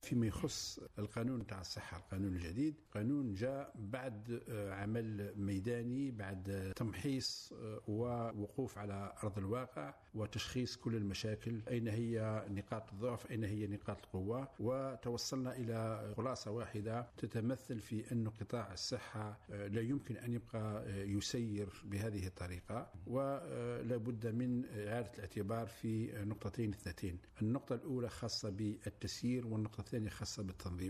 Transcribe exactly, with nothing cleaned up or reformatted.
فيما يخص القانون تاع الصحة، القانون الجديد قانون جاء بعد عمل ميداني، بعد تمحيص ووقوف على أرض الواقع وتشخيص كل المشاكل، أين هي نقاط الضعف، أين هي نقاط القوة، وتوصلنا إلى خلاصة واحدة تتمثل في أن قطاع الصحة لا يمكن أن يبقى يسير بهذه الطريقة، ولا بد من إعادة الاعتبار في نقطتين اثنتين. النقطة الأولى خاصة بالتسيير، والنقطة الثانية خاصة بالتنظيم.